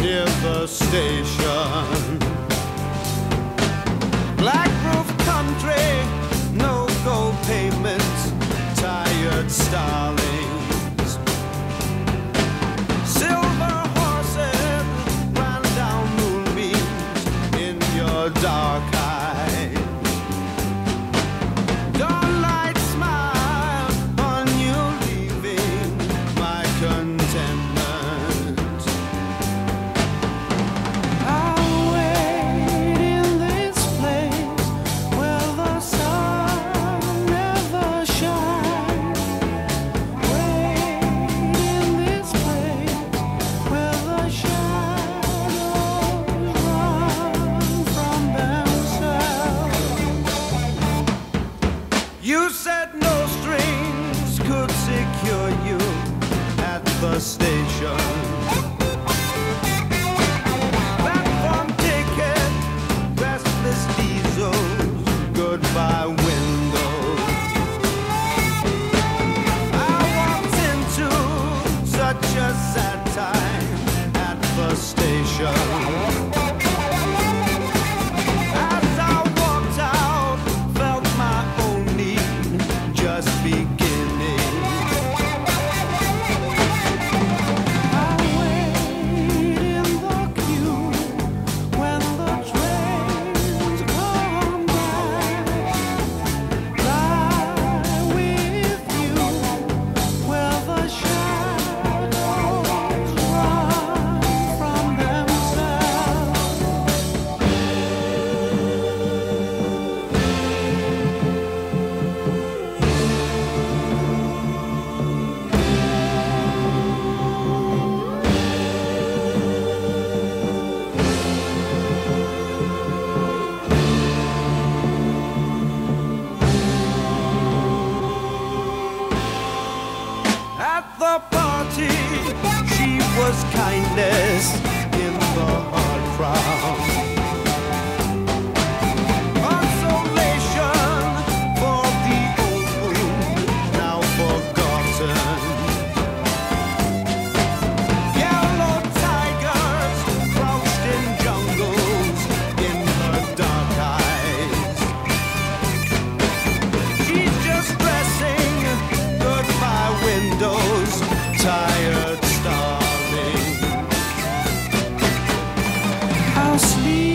near the station. Black roof country, no gold pavements, tired starlings. Silver horses ran down moonbeams in your dark eyes. Dawnlight smile on you leaving my contentment. I'll wait in this place where the sun never shines. Wait in this place where the shadows run from themselves. You said no strings could secure you at the station. Platform ticket, restless diesels, goodbye windows. I walked into such a sad time at the station. As I walked out, felt my own need just beginning. I wait in the queue when the trains come back. Lie with you where the shadows run from themselves. At the party, she was kindness in the hard crowd. Consolation for the old wound, now forgotten. Yellow tigers crouched in jungles in her dark eyes. She's just dressing goodbye windows, tired starving. I'll sleep